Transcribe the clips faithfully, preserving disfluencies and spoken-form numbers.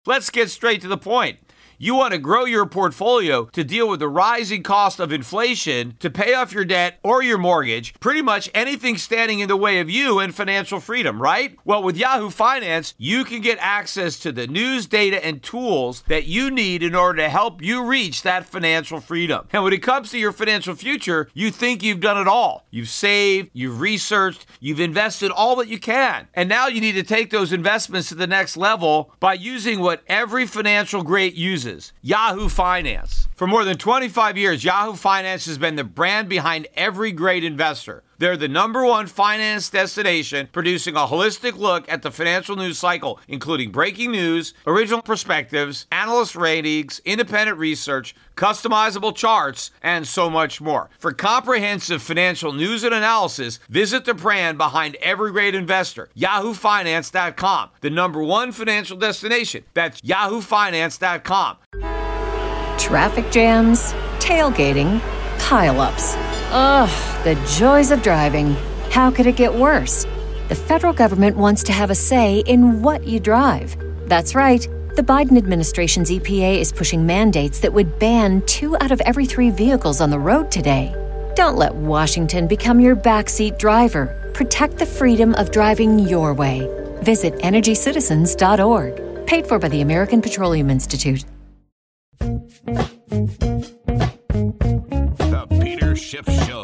Let's get straight to the point. You want to grow your portfolio to deal with the rising cost of inflation, to pay off your debt or your mortgage, pretty much anything standing in the way of you and financial freedom, right? Well, with Yahoo Finance, you can get access to the news, data, and tools that you need in order to help you reach that financial freedom. And when it comes to your financial future, you think you've done it all. You've saved, you've researched, you've invested all that you can. And now you need to take those investments to the next level by using what every financial great uses. Yahoo Finance. For more than twenty-five years, Yahoo Finance has been the brand behind every great investor. They're the number one finance destination, producing a holistic look at the financial news cycle, including breaking news, original perspectives, analyst ratings, independent research, customizable charts, and so much more. For comprehensive financial news and analysis, visit the brand behind every great investor, yahoo finance dot com, the number one financial destination. That's yahoo finance dot com. Traffic jams, tailgating, pileups. Ugh, the joys of driving. How could it get worse? The federal government wants to have a say in what you drive. That's right. The Biden administration's E P A is pushing mandates that would ban two out of every three vehicles on the road today. Don't let Washington become your backseat driver. Protect the freedom of driving your way. Visit energy citizens dot org. Paid for by the American Petroleum Institute. The Peter Schiff Show.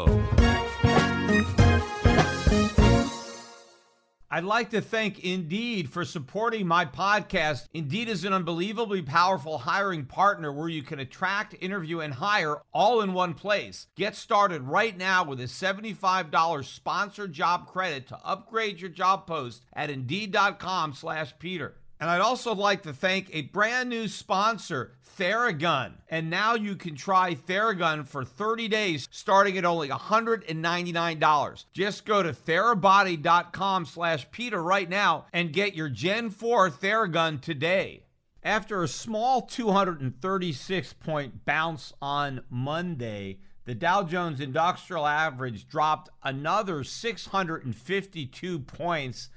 I'd like to thank Indeed for supporting my podcast. Indeed is an unbelievably powerful hiring partner where you can attract, interview, and hire all in one place. Get started right now with a seventy-five dollars sponsored job credit to upgrade your job post at Indeed.com slash Peter. And I'd also like to thank a brand new sponsor, Theragun. And now you can try Theragun for thirty days, starting at only one hundred ninety-nine dollars. Just go to therabody.com slash Peter right now and get your Gen four Theragun today. After a small two hundred thirty-six point bounce on Monday, the Dow Jones Industrial Average dropped another six hundred fifty-two points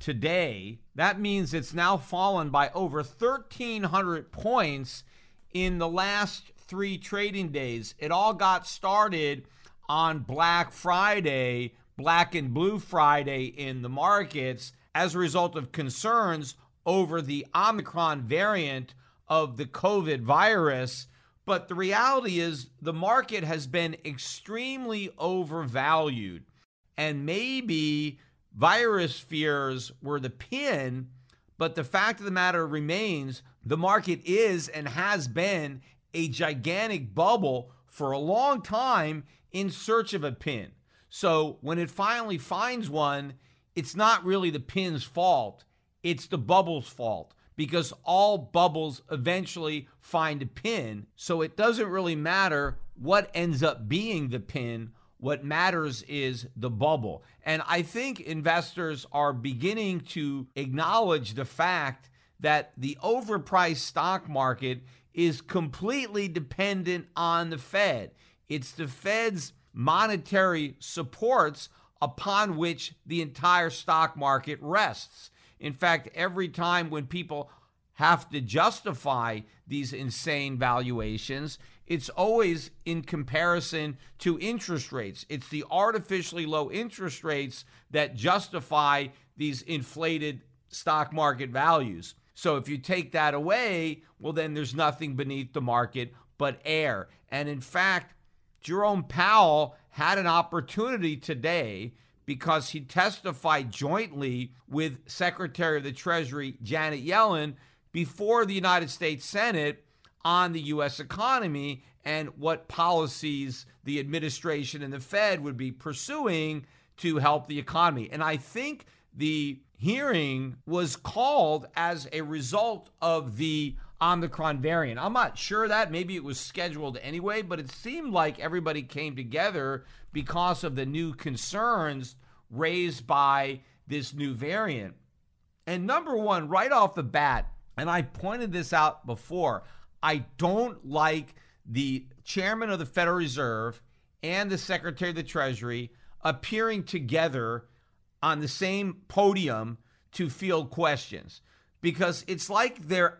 today. That means it's now fallen by over thirteen hundred points in the last three trading days. It all got started on Black Friday, Black and Blue Friday in the markets as a result of concerns over the Omicron variant of the COVID virus. But the reality is the market has been extremely overvalued, and maybe virus fears were the pin, but the fact of the matter remains the market is and has been a gigantic bubble for a long time in search of a pin. So when it finally finds one, it's not really the pin's fault, it's the bubble's fault, because all bubbles eventually find a pin. So it doesn't really matter what ends up being the pin. What matters is the bubble. And I think investors are beginning to acknowledge the fact that the overpriced stock market is completely dependent on the Fed. It's the Fed's monetary supports upon which the entire stock market rests. In fact, every time when people have to justify these insane valuations, it's always in comparison to interest rates. It's the artificially low interest rates that justify these inflated stock market values. So if you take that away, well, then there's nothing beneath the market but air. And in fact, Jerome Powell had an opportunity today because he testified jointly with Secretary of the Treasury Janet Yellen before the United States Senate on the U S economy and what policies the administration and the Fed would be pursuing to help the economy. And I think the hearing was called as a result of the Omicron variant. I'm not sure that. Maybe it was scheduled anyway, but it seemed like everybody came together because of the new concerns raised by this new variant. And number one, right off the bat, and I pointed this out before, I don't like the chairman of the Federal Reserve and the Secretary of the Treasury appearing together on the same podium to field questions, because it's like they're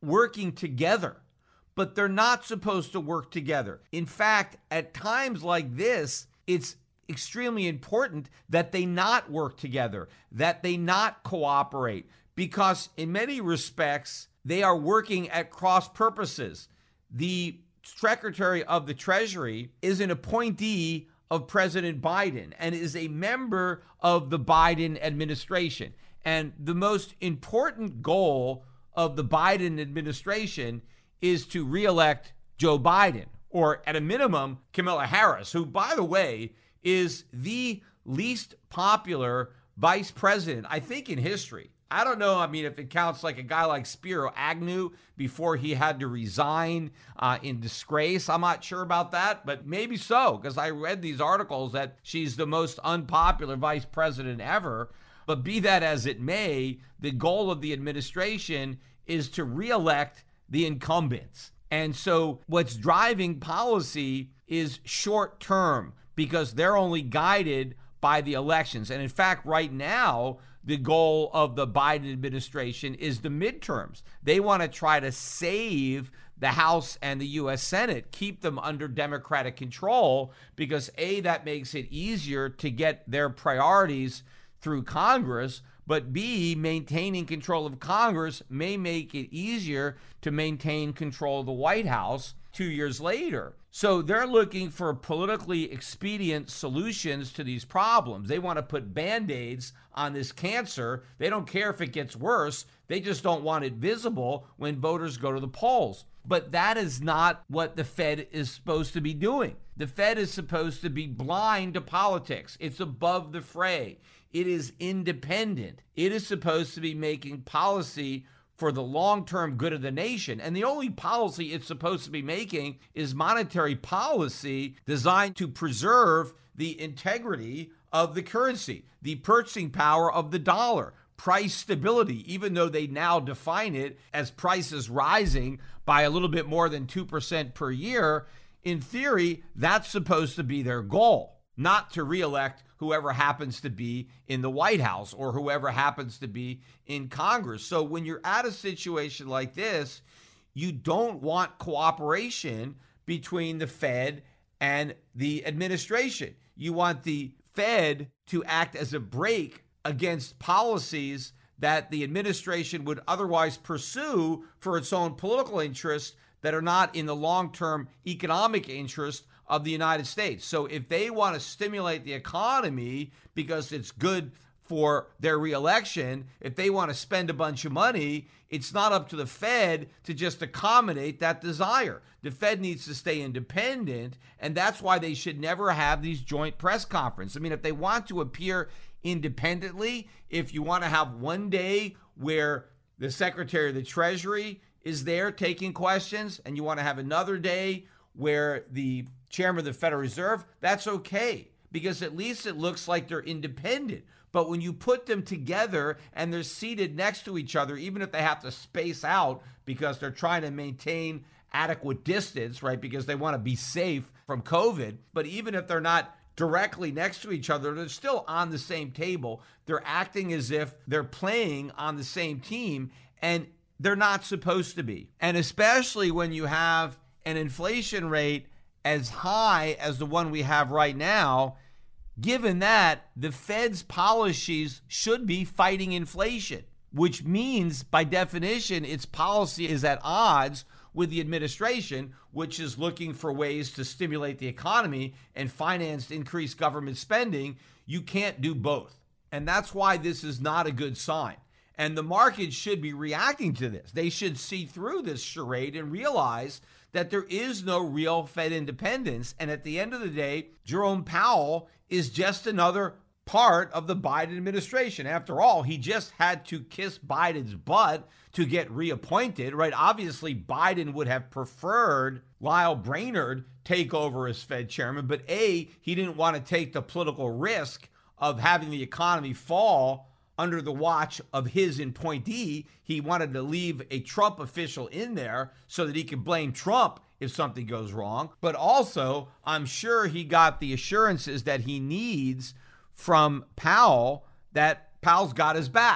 working together, but they're not supposed to work together. In fact, at times like this, it's extremely important that they not work together, that they not cooperate, because in many respects, they are working at cross purposes. The Secretary of the Treasury is an appointee of President Biden and is a member of the Biden administration. And the most important goal of the Biden administration is to reelect Joe Biden, or at a minimum, Kamala Harris, who, by the way, is the least popular vice president, I think, in history. I don't know, I mean, if it counts like a guy like Spiro Agnew before he had to resign uh, in disgrace. I'm not sure about that, but maybe so, because I read these articles that she's the most unpopular vice president ever. But be that as it may, the goal of the administration is to reelect the incumbents. And so what's driving policy is short term, because they're only guided by the elections. And in fact, right now, the goal of the Biden administration is the midterms. They want to try to save the House and the U S Senate, keep them under Democratic control, because A, that makes it easier to get their priorities through Congress, but B, maintaining control of Congress may make it easier to maintain control of the White House two years later. So they're looking for politically expedient solutions to these problems. They want to put Band-Aids on this cancer. They don't care if it gets worse. They just don't want it visible when voters go to the polls. But that is not what the Fed is supposed to be doing. The Fed is supposed to be blind to politics. It's above the fray. It is independent. It is supposed to be making policy for the long-term good of the nation. And the only policy it's supposed to be making is monetary policy designed to preserve the integrity of the currency, the purchasing power of the dollar, price stability, even though they now define it as prices rising by a little bit more than two percent per year. In theory, that's supposed to be their goal, not to reelect whoever happens to be in the White House or whoever happens to be in Congress. So when you're at a situation like this, you don't want cooperation between the Fed and the administration. You want the Fed to act as a brake against policies that the administration would otherwise pursue for its own political interests that are not in the long-term economic interest of the United States. So if they want to stimulate the economy because it's good for their reelection, if they want to spend a bunch of money, it's not up to the Fed to just accommodate that desire. The Fed needs to stay independent, and that's why they should never have these joint press conferences. I mean, if they want to appear independently, if you want to have one day where the Secretary of the Treasury is there taking questions, and you want to have another day where the Chairman of the Federal Reserve, that's okay, because at least it looks like they're independent. But when you put them together and they're seated next to each other, even if they have to space out because they're trying to maintain adequate distance, right, because they want to be safe from COVID, but even if they're not directly next to each other, they're still on the same table. They're acting as if they're playing on the same team, and they're not supposed to be. And especially when you have an inflation rate as high as the one we have right now, given that the Fed's policies should be fighting inflation, which means by definition, its policy is at odds with the administration, which is looking for ways to stimulate the economy and finance increased government spending. You can't do both. And that's why this is not a good sign. And the market should be reacting to this. They should see through this charade and realize that there is no real Fed independence. And at the end of the day, Jerome Powell is just another part of the Biden administration. After all, he just had to kiss Biden's butt to get reappointed, right? Obviously, Biden would have preferred Lyle Brainerd take over as Fed chairman, but A, he didn't want to take the political risk of having the economy fall under the watch of his appointee. He wanted to leave a Trump official in there so that he could blame Trump if something goes wrong. But also, I'm sure he got the assurances that he needs from Powell that Powell's got his back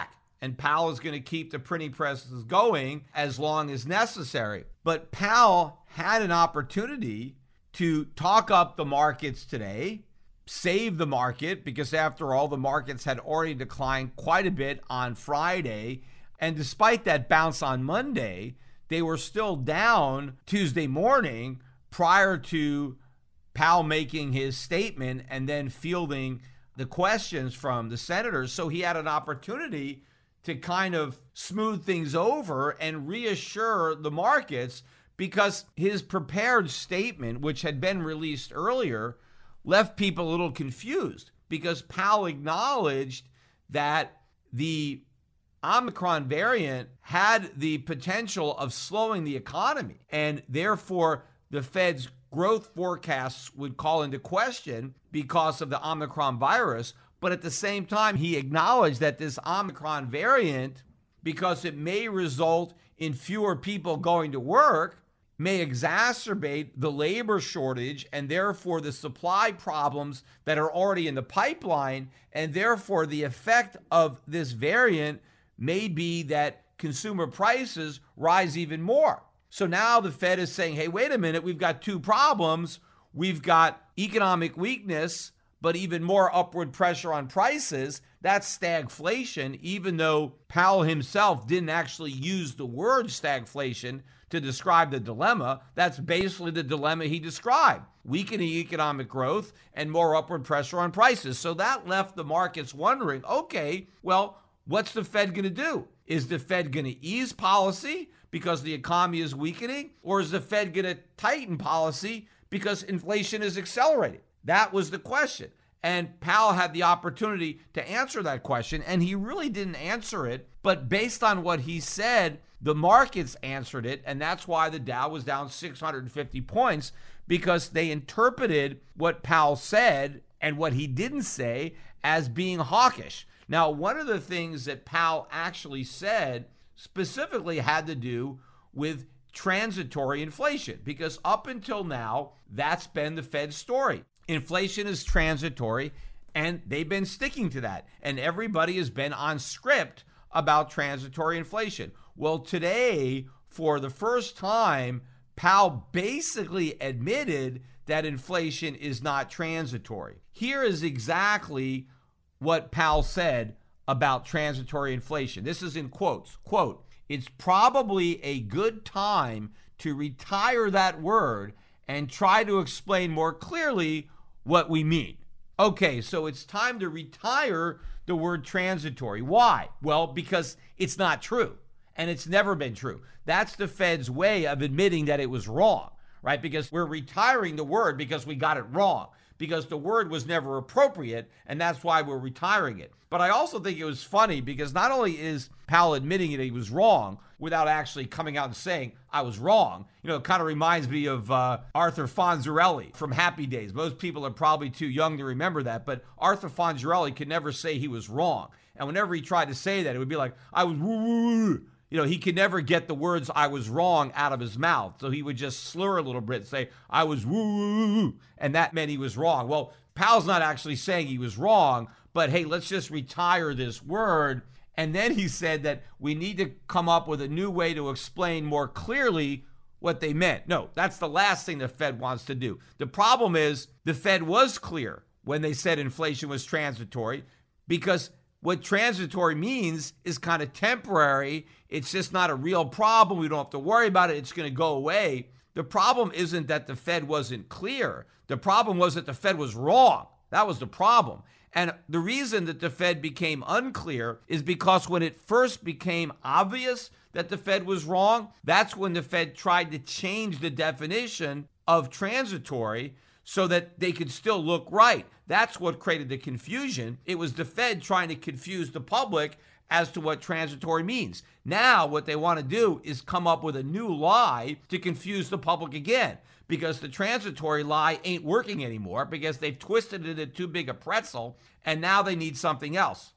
and Powell is going to keep the printing presses going as long as necessary. But Powell had an opportunity to talk up the markets today, save the market, because after all, the markets had already declined quite a bit on Friday. And despite that bounce on Monday, they were still down Tuesday morning prior to Powell making his statement and then fielding the questions from the senators. So he had an opportunity to kind of smooth things over and reassure the markets, because his prepared statement, which had been released earlier, left people a little confused, because Powell acknowledged that the Omicron variant had the potential of slowing the economy, and therefore the Fed's growth forecasts would call into question because of the Omicron virus. But at the same time, he acknowledged that this Omicron variant, because it may result in fewer people going to work, may exacerbate the labor shortage and therefore the supply problems that are already in the pipeline. And therefore, the effect of this variant may be that consumer prices rise even more. So now the Fed is saying, hey, wait a minute, we've got two problems. We've got economic weakness, but even more upward pressure on prices. That's stagflation, even though Powell himself didn't actually use the word stagflation to describe the dilemma. That's basically the dilemma he described: weakening economic growth and more upward pressure on prices. So that left the markets wondering, okay, well, what's the Fed going to do? Is the Fed going to ease policy because the economy is weakening? Or is the Fed going to tighten policy because inflation is accelerating? That was the question. And Powell had the opportunity to answer that question, and he really didn't answer it. But based on what he said, the markets answered it, and that's why the Dow was down six hundred fifty points, because they interpreted what Powell said and what he didn't say as being hawkish. Now, one of the things that Powell actually said specifically had to do with transitory inflation, because up until now, that's been the Fed's story. Inflation is transitory, and they've been sticking to that. And everybody has been on script about transitory inflation. Well, today, for the first time, Powell basically admitted that inflation is not transitory. Here is exactly what Powell said about transitory inflation. This is in quotes. Quote, "It's probably a good time to retire that word and try to explain more clearly what we mean." Okay, so it's time to retire the word transitory. Why? Well, because it's not true, and it's never been true. That's the Fed's way of admitting that it was wrong, right? Because we're retiring the word because we got it wrong, because the word was never appropriate, and that's why we're retiring it. But I also think it was funny because not only is Powell admitting that he was wrong without actually coming out and saying, I was wrong. You know, it kind of reminds me of uh, Arthur Fonzarelli from Happy Days. Most people are probably too young to remember that, but Arthur Fonzarelli could never say he was wrong. And whenever he tried to say that, it would be like, I was woo-woo-woo. You know, he could never get the words I was wrong out of his mouth. So he would just slur a little bit and say, I was woo-woo-woo. And that meant he was wrong. Well, Powell's not actually saying he was wrong, but hey, let's just retire this word. And then he said that we need to come up with a new way to explain more clearly what they meant. No, that's the last thing the Fed wants to do. The problem is the Fed was clear when they said inflation was transitory, because what transitory means is kind of temporary. It's just not a real problem. We don't have to worry about it. It's going to go away. The problem isn't that the Fed wasn't clear. The problem was that the Fed was wrong. That was the problem. And the reason that the Fed became unclear is because when it first became obvious that the Fed was wrong, that's when the Fed tried to change the definition of transitory so that they could still look right. That's what created the confusion. It was the Fed trying to confuse the public as to what transitory means. Now, what they want to do is come up with a new lie to confuse the public again, because the transitory lie ain't working anymore because they've twisted it into too big a pretzel, and now they need something else.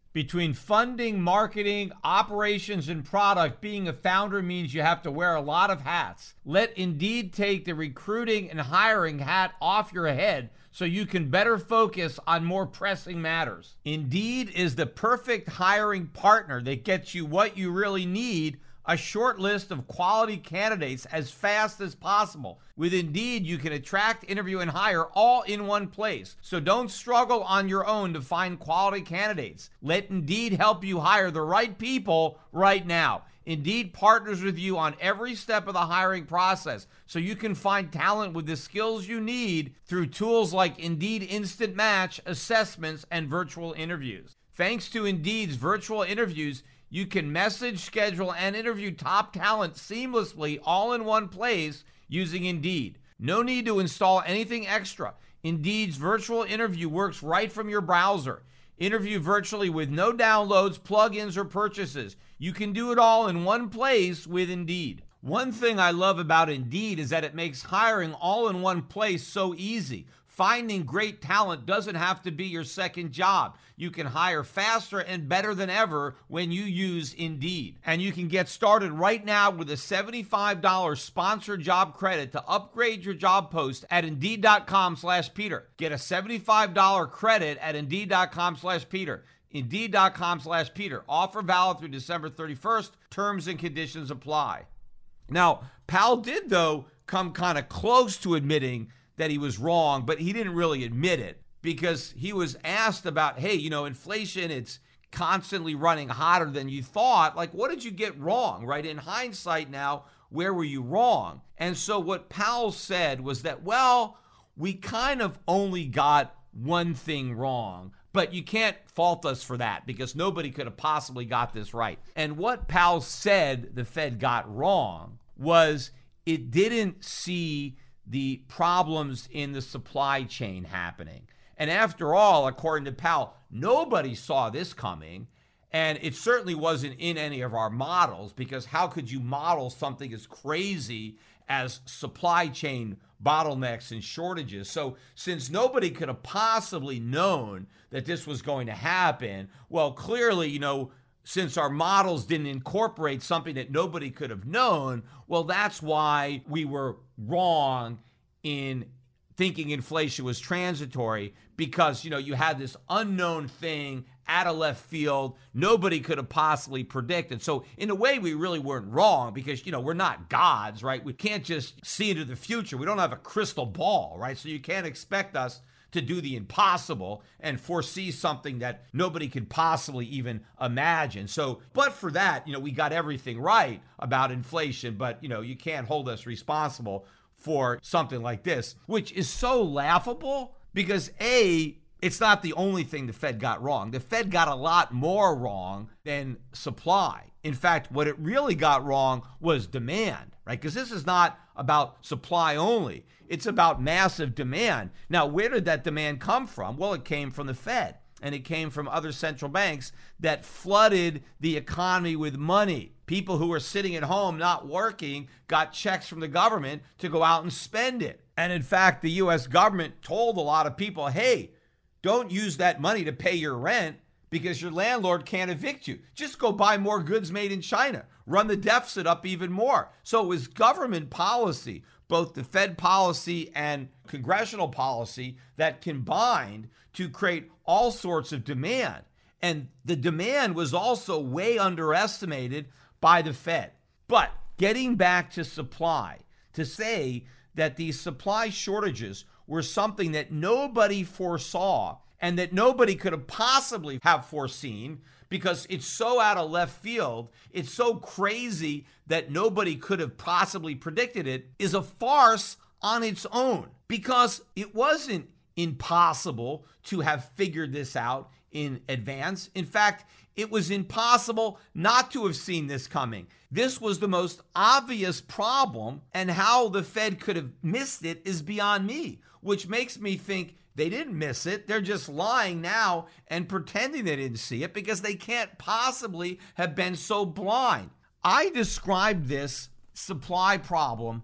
Between funding, marketing, operations, and product, being a founder means you have to wear a lot of hats. Let Indeed take the recruiting and hiring hat off your head so you can better focus on more pressing matters. Indeed is the perfect hiring partner that gets you what you really need, a short list of quality candidates as fast as possible. With Indeed, you can attract, interview, and hire all in one place. So don't struggle on your own to find quality candidates. Let Indeed help you hire the right people right now. Indeed partners with you on every step of the hiring process so you can find talent with the skills you need through tools like Indeed Instant Match, assessments, and virtual interviews. Thanks to Indeed's virtual interviews, you can message, schedule, and interview top talent seamlessly all in one place using Indeed. No need to install anything extra. Indeed's virtual interview works right from your browser. Interview virtually with no downloads, plugins, or purchases. You can do it all in one place with Indeed. One thing I love about Indeed is that it makes hiring all in one place so easy. Finding great talent doesn't have to be your second job. You can hire faster and better than ever when you use Indeed. And you can get started right now with a seventy-five dollars sponsored job credit to upgrade your job post at Indeed.com slash Peter. Get a seventy-five dollars credit at Indeed.com slash Peter. Indeed.com slash Peter. Offer valid through December thirty-first. Terms and conditions apply. Now, Powell did, though, come kind of close to admitting that he was wrong, but he didn't really admit it because he was asked about, hey, you know, inflation, it's constantly running hotter than you thought. Like, what did you get wrong, right? In hindsight now, where were you wrong? And so what Powell said was that, well, we kind of only got one thing wrong, but you can't fault us for that because nobody could have possibly got this right. And what Powell said the Fed got wrong was it didn't see the problems in the supply chain happening. And after all, according to Powell, nobody saw this coming. And it certainly wasn't in any of our models because how could you model something as crazy as supply chain bottlenecks and shortages? So since nobody could have possibly known that this was going to happen, well, clearly, you know, since our models didn't incorporate something that nobody could have known, well, that's why we were wrong in thinking inflation was transitory because, you know, you had this unknown thing out of left field nobody could have possibly predicted. So in a way, we really weren't wrong because, you know, we're not gods, right? We can't just see into the future. We don't have a crystal ball, right? So you can't expect us to do the impossible and foresee something that nobody could possibly even imagine. So, but for that, you know, we got everything right about inflation, but, you know, you can't hold us responsible for something like this, which is so laughable because A, it's not the only thing the Fed got wrong. The Fed got a lot more wrong than supply. In fact, what it really got wrong was demand, right? Because this is not about supply only. It's about massive demand. Now, where did that demand come from? Well, it came from the Fed, and it came from other central banks that flooded the economy with money. People who were sitting at home not working got checks from the government to go out and spend it. And in fact, the U S government told a lot of people, hey, don't use that money to pay your rent because your landlord can't evict you. Just go buy more goods made in China. Run the deficit up even more. So it was government policy, both the Fed policy and congressional policy, that combined to create all sorts of demand. And the demand was also way underestimated by the Fed. But getting back to supply, to say that these supply shortages were something that nobody foresaw and that nobody could have possibly have foreseen because it's so out of left field, it's so crazy that nobody could have possibly predicted it, is a farce on its own because it wasn't impossible to have figured this out in advance. In fact, it was impossible not to have seen this coming. This was the most obvious problem, and how the Fed could have missed it is beyond me, which makes me think they didn't miss it. They're just lying now and pretending they didn't see it because they can't possibly have been so blind. I described this supply problem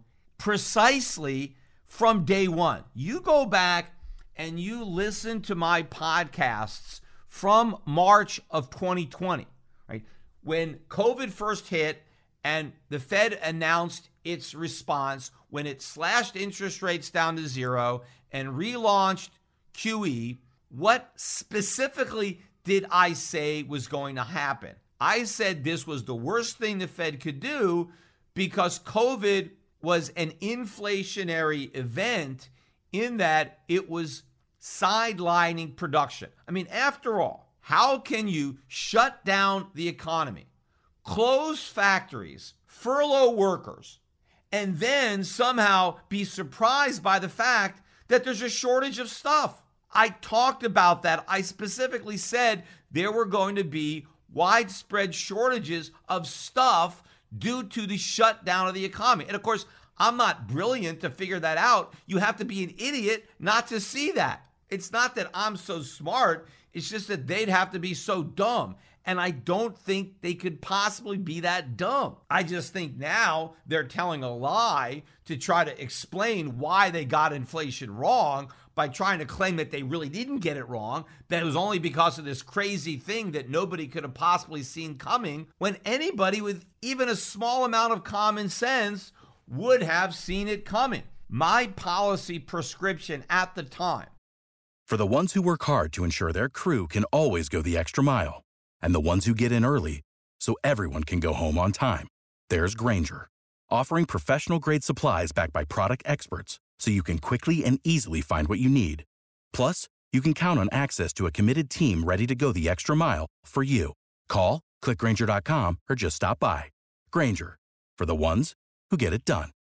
precisely from day one. You go back and you listen to my podcasts from March of twenty twenty, right? When COVID first hit and the Fed announced its response when it slashed interest rates down to zero and relaunched Q E, what specifically did I say was going to happen? I said this was the worst thing the Fed could do because COVID was an inflationary event in that it was sidelining production. I mean, after all, how can you shut down the economy, close factories, furlough workers, and then somehow be surprised by the fact that there's a shortage of stuff? I talked about that. I specifically said there were going to be widespread shortages of stuff due to the shutdown of the economy. And of course, I'm not brilliant to figure that out. You have to be an idiot not to see that. It's not that I'm so smart. It's just that they'd have to be so dumb. And I don't think they could possibly be that dumb. I just think now they're telling a lie to try to explain why they got inflation wrong by trying to claim that they really didn't get it wrong, that it was only because of this crazy thing that nobody could have possibly seen coming, when anybody with even a small amount of common sense would have seen it coming. My policy prescription at the time. For the ones who work hard to ensure their crew can always go the extra mile, and the ones who get in early so everyone can go home on time, there's Grainger, offering professional-grade supplies backed by product experts so you can quickly and easily find what you need. Plus, you can count on access to a committed team ready to go the extra mile for you. Call, click Grainger dot com, or just stop by. Grainger, for the ones who get it done.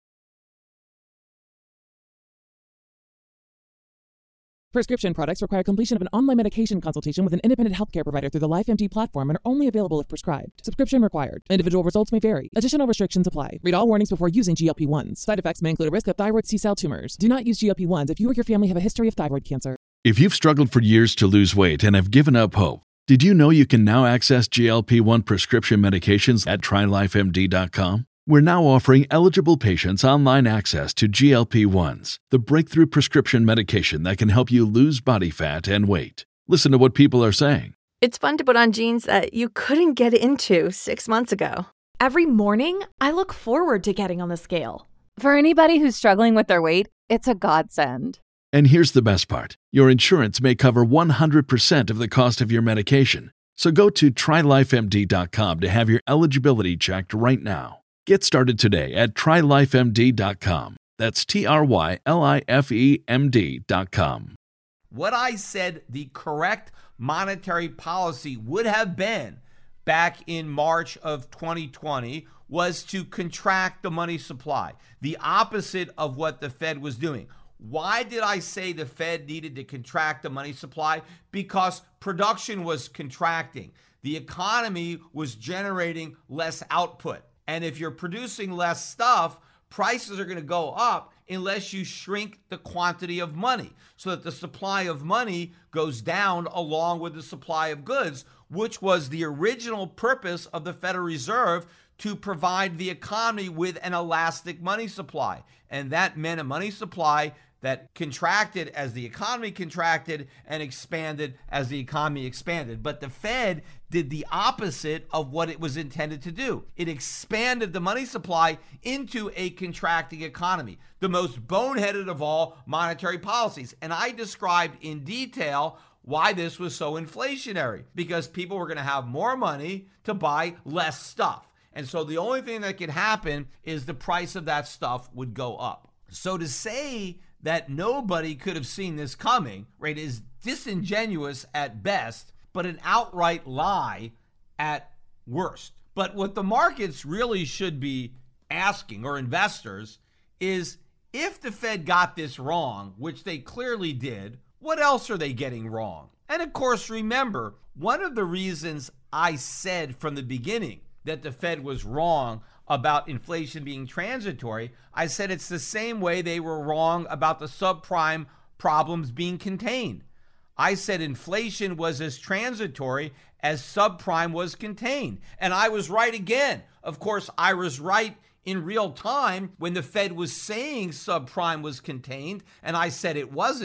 Prescription products require completion of an online medication consultation with an independent healthcare provider through the LifeMD platform and are only available if prescribed. Subscription required. Individual results may vary. Additional restrictions apply. Read all warnings before using G L P one s. Side effects may include a risk of thyroid C-cell tumors. Do not use G L P one s if you or your family have a history of thyroid cancer. If you've struggled for years to lose weight and have given up hope, did you know you can now access G L P one prescription medications at try life M D dot com? We're now offering eligible patients online access to G L P one s, the breakthrough prescription medication that can help you lose body fat and weight. Listen to what people are saying. It's fun to put on jeans that you couldn't get into six months ago. Every morning, I look forward to getting on the scale. For anybody who's struggling with their weight, it's a godsend. And here's the best part. Your insurance may cover one hundred percent of the cost of your medication. So go to try life M D dot com to have your eligibility checked right now. Get started today at try life M D dot com. That's T R Y L I F E M D dot com. What I said the correct monetary policy would have been back in March of twenty twenty was to contract the money supply, the opposite of what the Fed was doing. Why did I say the Fed needed to contract the money supply? Because production was contracting. The economy was generating less output. And if you're producing less stuff, prices are going to go up unless you shrink the quantity of money so that the supply of money goes down along with the supply of goods, which was the original purpose of the Federal Reserve, to provide the economy with an elastic money supply. And that meant a money supply that contracted as the economy contracted and expanded as the economy expanded. But the Fed did the opposite of what it was intended to do. It expanded the money supply into a contracting economy, the most boneheaded of all monetary policies. And I described in detail why this was so inflationary, because people were going to have more money to buy less stuff. And so the only thing that could happen is the price of that stuff would go up. So to say that nobody could have seen this coming, right, is disingenuous at best, but an outright lie at worst. But what the markets really should be asking, or investors, is if the Fed got this wrong, which they clearly did, what else are they getting wrong? And of course, remember, one of the reasons I said from the beginning that the Fed was wrong about inflation being transitory, I said it's the same way they were wrong about the subprime problems being contained. I said inflation was as transitory as subprime was contained. And I was right again. Of course, I was right in real time when the Fed was saying subprime was contained, and I said it wasn't.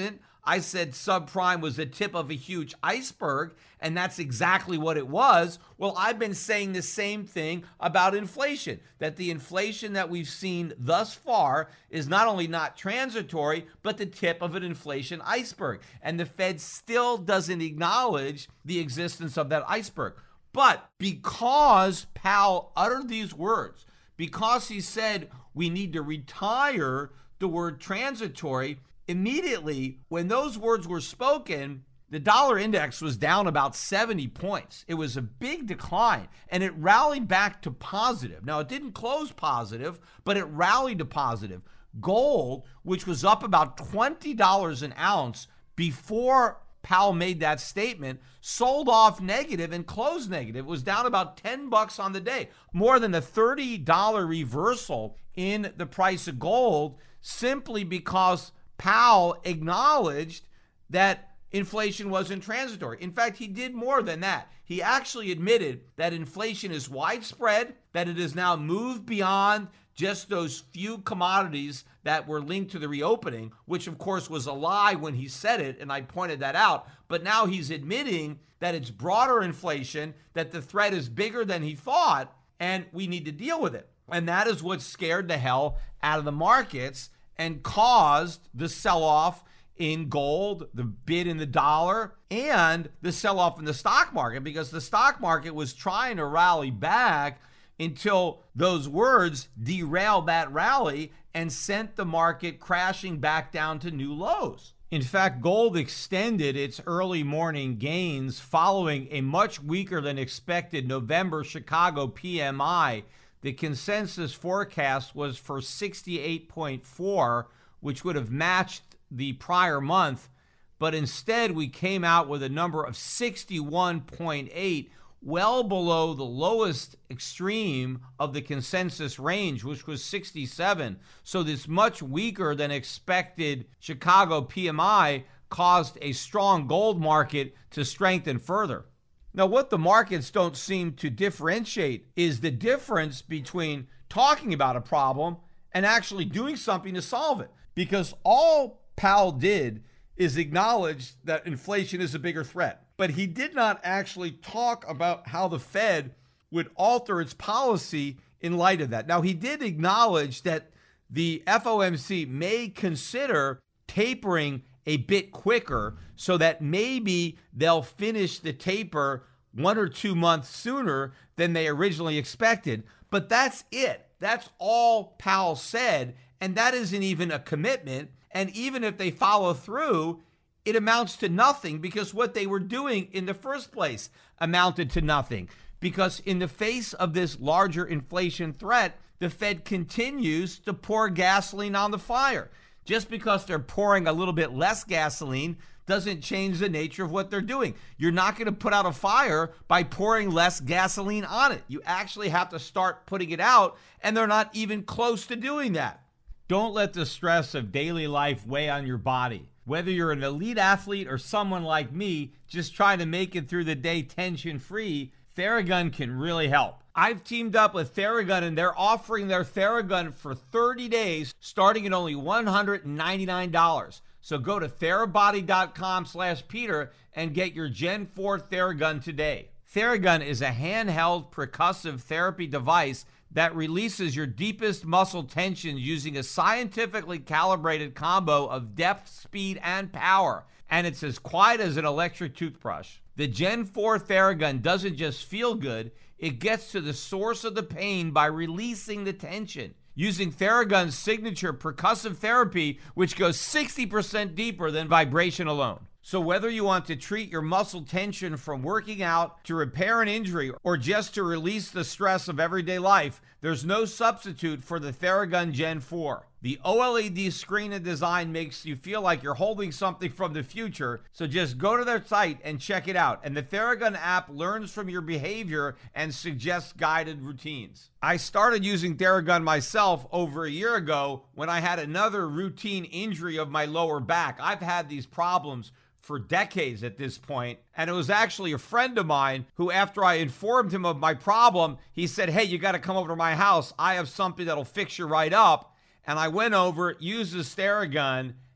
I said subprime was the tip of a huge iceberg, and that's exactly what it was. Well, I've been saying the same thing about inflation, that the inflation that we've seen thus far is not only not transitory, but the tip of an inflation iceberg. And the Fed still doesn't acknowledge the existence of that iceberg. But because Powell uttered these words, because he said we need to retire the word transitory, immediately when those words were spoken, the dollar index was down about seventy points. It was a big decline, and it rallied back to positive. Now, it didn't close positive, but it rallied to positive. Gold, which was up about twenty dollars an ounce before Powell made that statement, sold off negative and closed negative. It was down about ten bucks on the day, more than a thirty dollars reversal in the price of gold, simply because Powell acknowledged that inflation wasn't transitory. In fact, he did more than that. He actually admitted that inflation is widespread, that it has now moved beyond just those few commodities that were linked to the reopening, which of course was a lie when he said it, and I pointed that out. But now he's admitting that it's broader inflation, that the threat is bigger than he thought, and we need to deal with it. And that is what scared the hell out of the markets and caused the sell-off in gold, the bid in the dollar, and the sell-off in the stock market, because the stock market was trying to rally back until those words derailed that rally and sent the market crashing back down to new lows. In fact, gold extended its early morning gains following a much weaker than expected November Chicago P M I. The consensus forecast was for sixty-eight point four, which would have matched the prior month, but instead we came out with a number of sixty-one point eight, well below the lowest extreme of the consensus range, which was sixty-seven. So this much weaker than expected Chicago P M I caused a strong gold market to strengthen further. Now, what the markets don't seem to differentiate is the difference between talking about a problem and actually doing something to solve it. Because all Powell did is acknowledge that inflation is a bigger threat. But he did not actually talk about how the Fed would alter its policy in light of that. Now, he did acknowledge that the F O M C may consider tapering a bit quicker so that maybe they'll finish the taper one or two months sooner than they originally expected. But that's it. That's all Powell said. And that isn't even a commitment. And even if they follow through, it amounts to nothing, because what they were doing in the first place amounted to nothing. Because in the face of this larger inflation threat, the Fed continues to pour gasoline on the fire. Just because they're pouring a little bit less gasoline doesn't change the nature of what they're doing. You're not going to put out a fire by pouring less gasoline on it. You actually have to start putting it out, and they're not even close to doing that. Don't let the stress of daily life weigh on your body. Whether you're an elite athlete or someone like me just trying to make it through the day tension-free, Theragun can really help. I've teamed up with Theragun, and they're offering their Theragun for thirty days, starting at only one hundred ninety-nine dollars. So go to therabody.com slash Peter and get your Gen four Theragun today. Theragun is a handheld percussive therapy device that releases your deepest muscle tension using a scientifically calibrated combo of depth, speed, and power. And it's as quiet as an electric toothbrush. The Gen four Theragun doesn't just feel good, it gets to the source of the pain by releasing the tension. Using Theragun's signature percussive therapy, which goes sixty percent deeper than vibration alone. So whether you want to treat your muscle tension from working out, to repair an injury, or just to release the stress of everyday life, there's no substitute for the Theragun Gen four. The OLED screen and design makes you feel like you're holding something from the future, so just go to their site and check it out. And the Theragun app learns from your behavior and suggests guided routines. I started using Theragun myself over a year ago when I had another routine injury of my lower back. I've had these problems for decades at this point, and it was actually a friend of mine who, after I informed him of my problem, he said, hey, you got to come over to my house. I have something that'll fix you right up. And I went over, used the Theragun,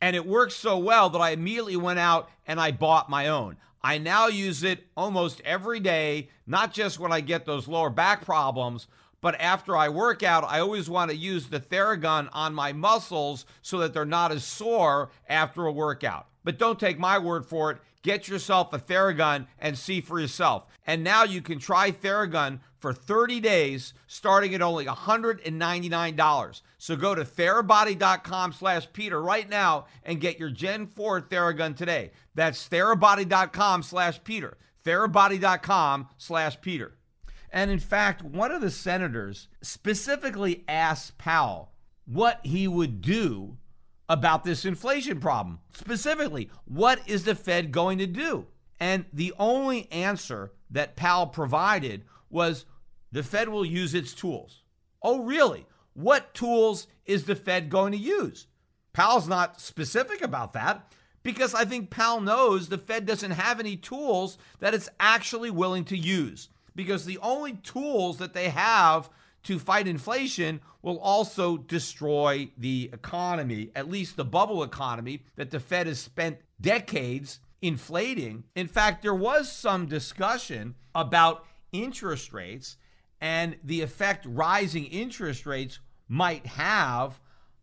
And it worked so well that I immediately went out and I bought my own. I now use it almost every day, not just when I get those lower back problems, but after I work out, I always want to use the Theragun on my muscles so that they're not as sore after a workout. But don't take my word for it. Get yourself a Theragun and see for yourself. And now you can try Theragun for thirty days, starting at only one hundred ninety-nine dollars. So go to therabody.com slash Peter right now and get your Gen four Theragun today. That's therabody.com slash Peter. therabody.com slash Peter. And in fact, one of the senators specifically asked Powell what he would do about this inflation problem. Specifically, what is the Fed going to do? And the only answer that Powell provided was the Fed will use its tools. Oh, really? What tools is the Fed going to use? Powell's not specific about that because I think Powell knows the Fed doesn't have any tools that it's actually willing to use, because the only tools that they have to fight inflation will also destroy the economy, at least the bubble economy that the Fed has spent decades inflating. In fact, there was some discussion about interest rates and the effect rising interest rates might have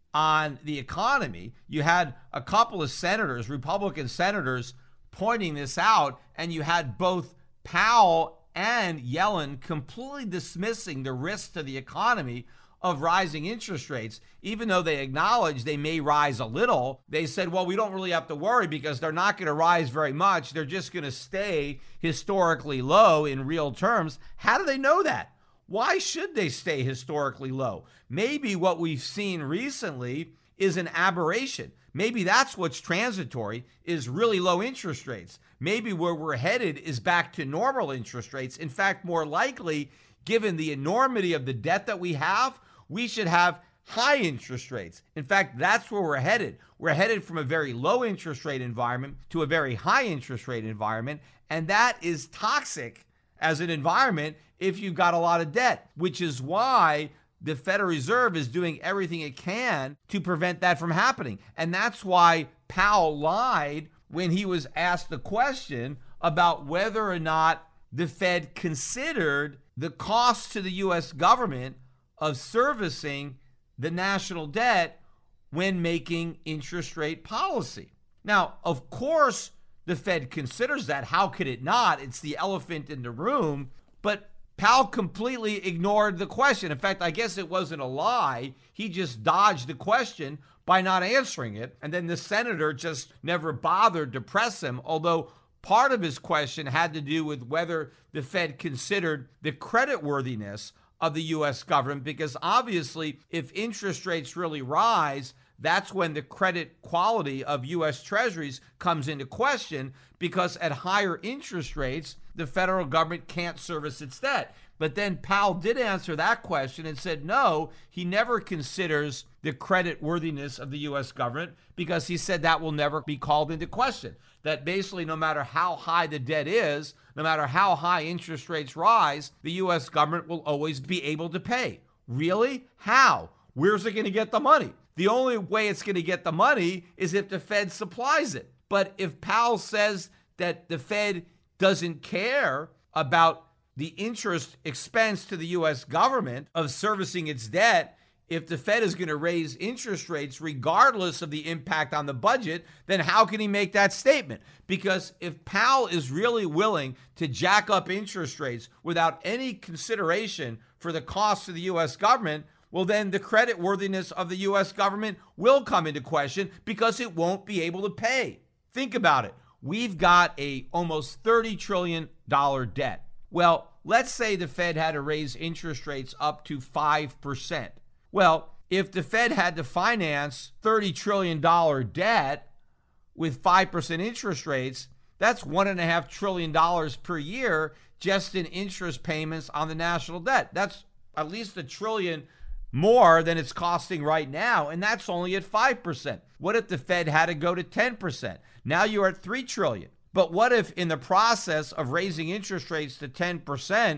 on the economy. You had a couple of senators, Republican senators, pointing this out, and you had both Powell and Yellen completely dismissing the risk to the economy of rising interest rates. Even though they acknowledge they may rise a little, they said, well, we don't really have to worry because they're not going to rise very much. They're just going to stay historically low in real terms. How do they know that? Why should they stay historically low? Maybe what we've seen recently is an aberration. Maybe that's what's transitory, is really low interest rates. Maybe where we're headed is back to normal interest rates. In fact, more likely, given the enormity of the debt that we have, we should have high interest rates. In fact, that's where we're headed. We're headed from a very low interest rate environment to a very high interest rate environment, and that is toxic as an environment if you've got a lot of debt, which is why the Federal Reserve is doing everything it can to prevent that from happening. And that's why Powell lied when he was asked the question about whether or not the Fed considered the cost to the U S government of servicing the national debt when making interest rate policy. Now, of course, the Fed considers that. How could it not? It's the elephant in the room. But Powell completely ignored the question. In fact, I guess it wasn't a lie. He just dodged the question by not answering it. And then the senator just never bothered to press him, although part of his question had to do with whether the Fed considered the creditworthiness of the U S government, because obviously if interest rates really rise, that's when the credit quality of U S Treasuries comes into question, because at higher interest rates, the federal government can't service its debt. But then Powell did answer that question and said, no, he never considers the credit worthiness of the U S government, because he said that will never be called into question. That basically no matter how high the debt is, no matter how high interest rates rise, the U S government will always be able to pay. Really? How? Where's it going to get the money? The only way it's going to get the money is if the Fed supplies it. But if Powell says that the Fed doesn't care about the interest expense to the U S government of servicing its debt, if the Fed is going to raise interest rates regardless of the impact on the budget, then how can he make that statement? Because if Powell is really willing to jack up interest rates without any consideration for the cost of the U S government, well, then the credit worthiness of the U S government will come into question, because it won't be able to pay. Think about it. We've got a almost thirty trillion dollars debt. Well, let's say the Fed had to raise interest rates up to five percent. Well, if the Fed had to finance thirty trillion dollars debt with five percent interest rates, that's one point five trillion dollars per year just in interest payments on the national debt. That's at least a trillion more than it's costing right now, and that's only at five percent. What if the Fed had to go to ten percent? Now you're at three trillion dollars. But what if in the process of raising interest rates to ten percent,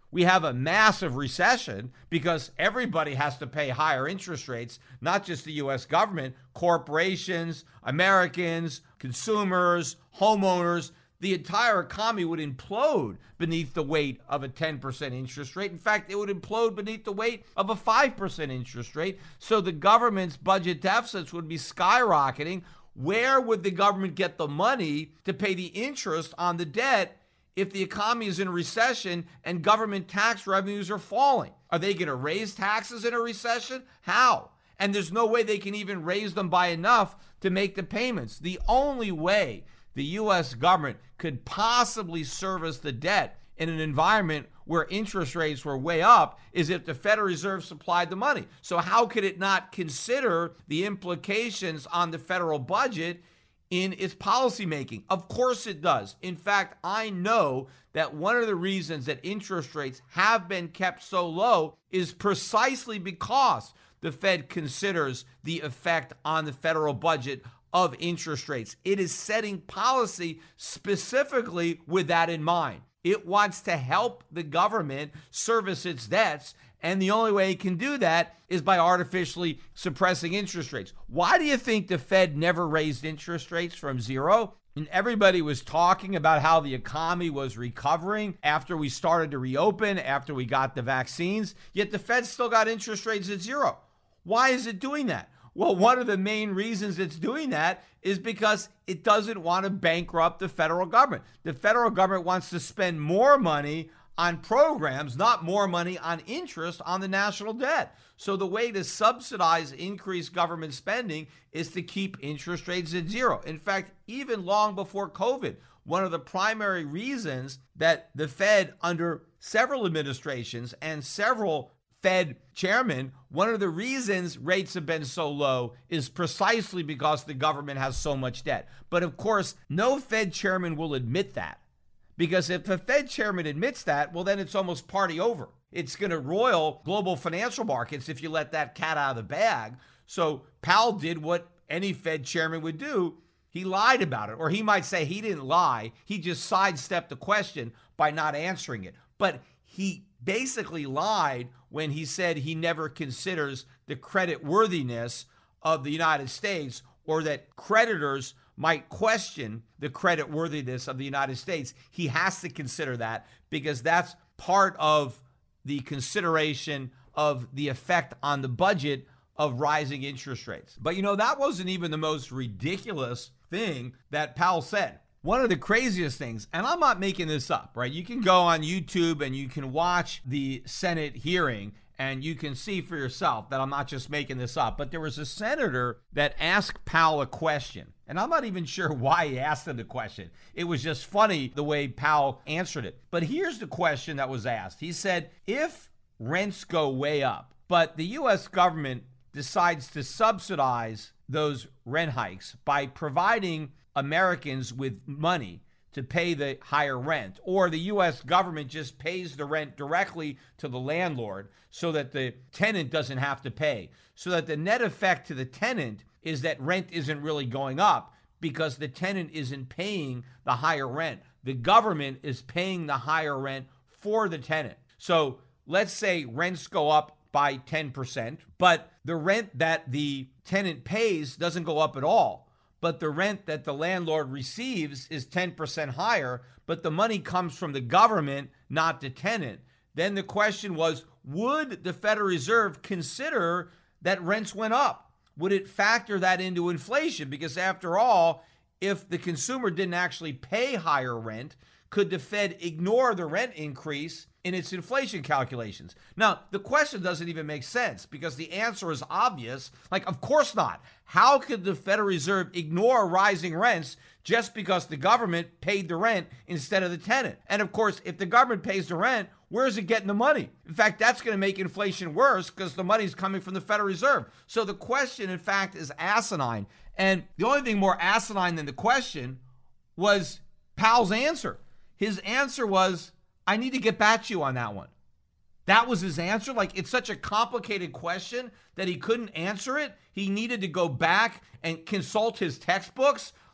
we have a massive recession because everybody has to pay higher interest rates, not just the U S government, corporations, Americans, consumers, homeowners. The entire economy would implode beneath the weight of a ten percent interest rate. In fact, it would implode beneath the weight of a five percent interest rate. So the government's budget deficits would be skyrocketing. Where would the government get the money to pay the interest on the debt if the economy is in a recession and government tax revenues are falling? Are they going to raise taxes in a recession? How? And there's no way they can even raise them by enough to make the payments. The only way the U S government could possibly service the debt in an environment where interest rates were way up is if the Federal Reserve supplied the money. So how could it not consider the implications on the federal budget in its policymaking? Of course it does. In fact, I know that one of the reasons that interest rates have been kept so low is precisely because the Fed considers the effect on the federal budget of interest rates. It is setting policy specifically with that in mind. It wants to help the government service its debts, and the only way it can do that is by artificially suppressing interest rates. Why do you think the Fed never raised interest rates from zero? And everybody was talking about how the economy was recovering after we started to reopen, after we got the vaccines, yet the Fed still got interest rates at zero. Why is it doing that? Well, one of the main reasons it's doing that is because it doesn't want to bankrupt the federal government. The federal government wants to spend more money on programs, not more money on interest on the national debt. So the way to subsidize increased government spending is to keep interest rates at zero. In fact, even long before COVID, one of the primary reasons that the Fed, under several administrations and several Fed chairman, one of the reasons rates have been so low is precisely because the government has so much debt. But of course, no Fed chairman will admit that. Because if the Fed chairman admits that, well, then it's almost party over. It's going to roil global financial markets if you let that cat out of the bag. So Powell did what any Fed chairman would do. He lied about it. Or he might say he didn't lie. He just sidestepped the question by not answering it. But he basically lied when he said he never considers the credit worthiness of the United States, or that creditors might question the credit worthiness of the United States. He has to consider that because that's part of the consideration of the effect on the budget of rising interest rates. But you know, that wasn't even the most ridiculous thing that Powell said. One of the craziest things, and I'm not making this up, right? You can go on YouTube and you can watch the Senate hearing and you can see for yourself that I'm not just making this up. But there was a senator that asked Powell a question, and I'm not even sure why he asked him the question. It was just funny the way Powell answered it. But here's the question that was asked. He said, if rents go way up, but the U S government decides to subsidize those rent hikes by providing Americans with money to pay the higher rent, or the U S government just pays the rent directly to the landlord so that the tenant doesn't have to pay, so that the net effect to the tenant is that rent isn't really going up because the tenant isn't paying the higher rent. The government is paying the higher rent for the tenant. So let's say rents go up by ten percent, but the rent that the tenant pays doesn't go up at all. But the rent that the landlord receives is ten percent higher, but the money comes from the government, not the tenant. Then the question was, would the Federal Reserve consider that rents went up? Would it factor that into inflation? Because after all, if the consumer didn't actually pay higher rent, could the Fed ignore the rent increase in its inflation calculations? Now, the question doesn't even make sense because the answer is obvious. Like, of course not. How could the Federal Reserve ignore rising rents just because the government paid the rent instead of the tenant? And of course, if the government pays the rent, where is it getting the money? In fact, that's going to make inflation worse because the money's coming from the Federal Reserve. So the question, in fact, is asinine. And the only thing more asinine than the question was Powell's answer. His answer was, I need to get back to you on that one. That was his answer. Like, it's such a complicated question that he couldn't answer it. He needed to go back and consult his textbooks.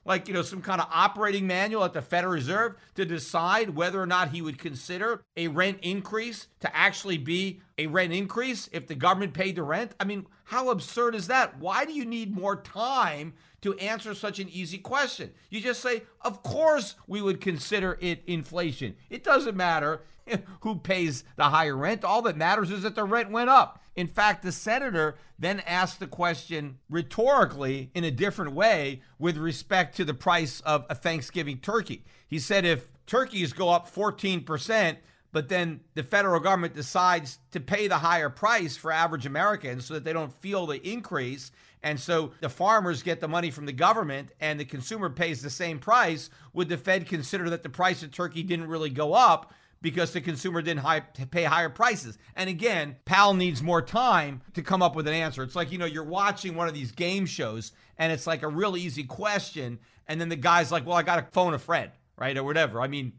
like, you know, some kind of operating manual at the Federal Reserve to decide whether or not he would consider a rent increase to actually be a rent increase if the government paid the rent? I mean, how absurd is that? Why do you need more time to answer such an easy question? You just say, of course we would consider it inflation. It doesn't matter who pays the higher rent. All that matters is that the rent went up. In fact, the senator then asked the question rhetorically in a different way with respect to the price of a Thanksgiving turkey. He said if turkeys go up fourteen percent, but then the federal government decides to pay the higher price for average Americans so that they don't feel the increase, and so the farmers get the money from the government and the consumer pays the same price, would the Fed consider that the price of turkey didn't really go up because the consumer didn't high, pay higher prices? And again, Powell needs more time to come up with an answer. It's like, you know, you're watching one of these game shows and it's like a real easy question, and then the guy's like, well, I got to phone a friend, right, or whatever. I mean,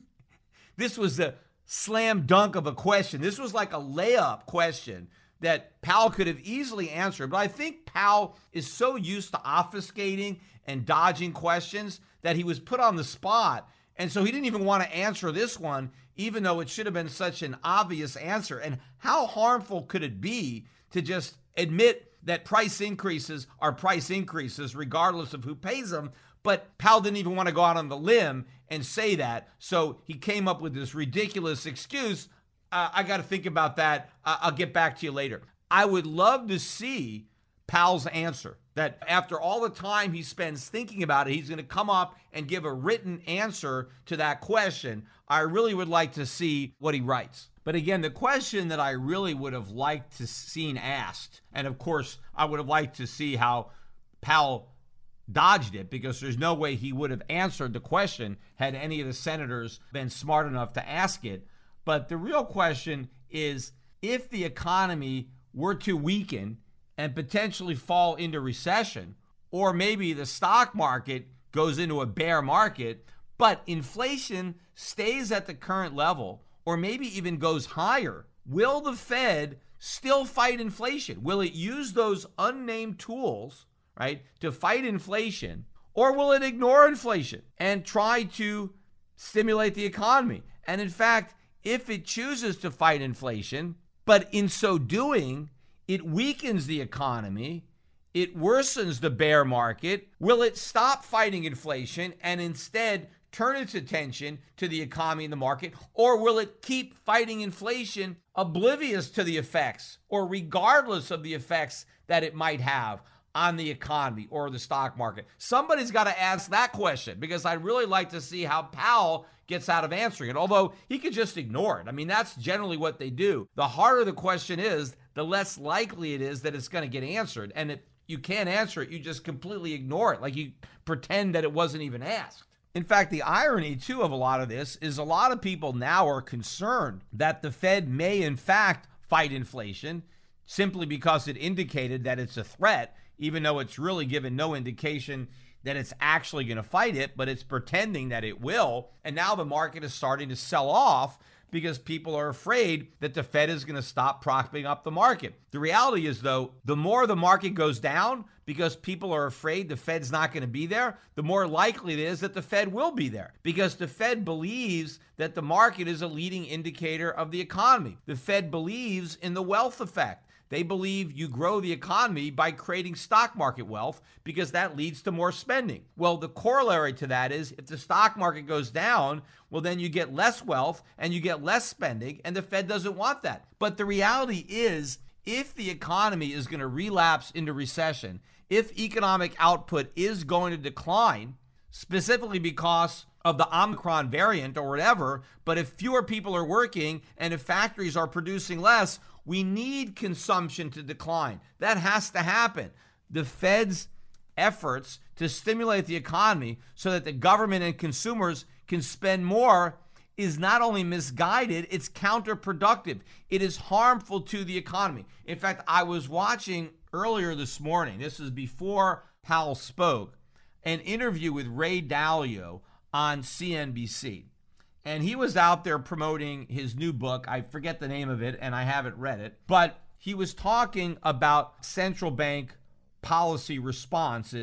this was a slam dunk of a question. This was like a layup question that Powell could have easily answered. But I think Powell is so used to obfuscating and dodging questions that he was put on the spot. And so he didn't even want to answer this one, even though it should have been such an obvious answer. And how harmful could it be to just admit that price increases are price increases regardless of who pays them? But Powell didn't even want to go out on the limb and say that. So he came up with this ridiculous excuse. Uh, I got to think about that. Uh, I'll get back to you later. I would love to see Powell's answer, that after all the time he spends thinking about it, he's going to come up and give a written answer to that question. I really would like to see what he writes. But again, the question that I really would have liked to seen asked, and of course, I would have liked to see how Powell dodged it, because there's no way he would have answered the question had any of the senators been smart enough to ask it. But the real question is, if the economy were to weaken and potentially fall into recession, or maybe the stock market goes into a bear market, but inflation stays at the current level, or maybe even goes higher, will the Fed still fight inflation? Will it use those unnamed tools, right, to fight inflation, or will it ignore inflation and try to stimulate the economy? And in fact, if it chooses to fight inflation, but in so doing, it weakens the economy, it worsens the bear market, will it stop fighting inflation and instead turn its attention to the economy and the market? Or will it keep fighting inflation oblivious to the effects, or regardless of the effects that it might have on the economy or the stock market? Somebody's got to ask that question, because I'd really like to see how Powell gets out of answering it, although he could just ignore it. I mean, that's generally what they do. The harder the question is, the less likely it is that it's going to get answered. And if you can't answer it, you just completely ignore it, like you pretend that it wasn't even asked. In fact, the irony, too, of a lot of this is a lot of people now are concerned that the Fed may, in fact, fight inflation simply because it indicated that it's a threat, even though it's really given no indication that it's actually going to fight it, but it's pretending that it will. And now the market is starting to sell off because people are afraid that the Fed is going to stop propping up the market. The reality is, though, the more the market goes down because people are afraid the Fed's not going to be there, the more likely it is that the Fed will be there, because the Fed believes that the market is a leading indicator of the economy. The Fed believes in the wealth effect. They believe you grow the economy by creating stock market wealth because that leads to more spending. Well, the corollary to that is if the stock market goes down, well, then you get less wealth and you get less spending, and the Fed doesn't want that. But the reality is, if the economy is going to relapse into recession, if economic output is going to decline, specifically because of the Omicron variant or whatever, but if fewer people are working and if factories are producing less, we need consumption to decline. That has to happen. The Fed's efforts to stimulate the economy so that the government and consumers can spend more is not only misguided, it's counterproductive. It is harmful to the economy. In fact, I was watching earlier this morning, this is before Powell spoke, an interview with Ray Dalio on C N B C. And he was out there promoting his new book. I forget the name of it, and I haven't read it. But he was talking about central bank policy responses